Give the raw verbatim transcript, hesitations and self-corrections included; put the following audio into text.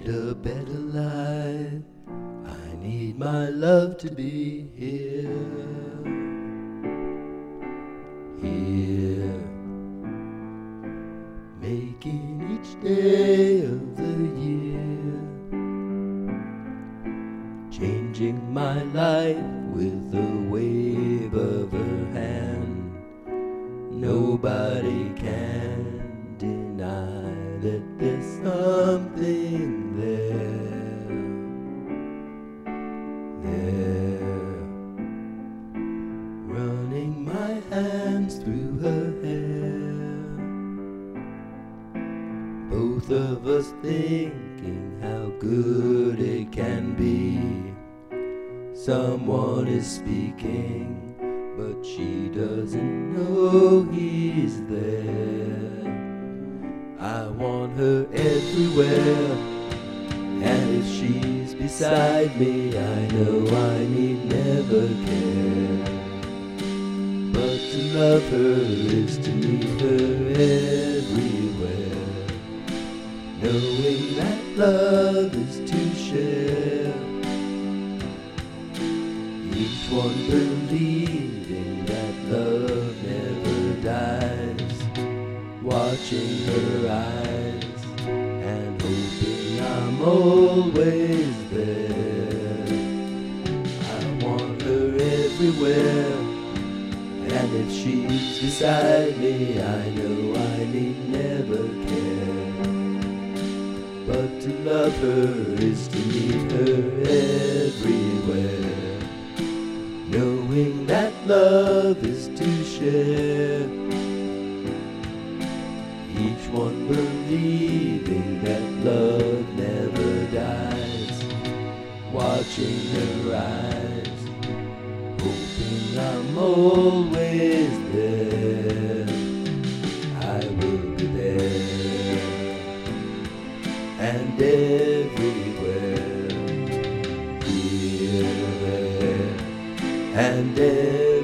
lead a better life. I need my love to be here, here, making each day of the year, changing my life with a wave of her hand. Nobody can deny that there's something there, there, running my hands through her hair, both of us thinking how good it can be. Someone is speaking, but she doesn't know he's there. I want her everywhere, and if she's beside me, I know I need never care. But to love her is to need her everywhere, knowing that love is to share, each one believing that love never dies, watching her eyes and hoping I'm always there. I want her everywhere, and if she's beside me, I know I need never care. But to love her is to need her everywhere, knowing that love is to share, each one believing that love never dies, watching her eyes, hoping I'm always there. I will be there and everywhere, here, there, and everywhere.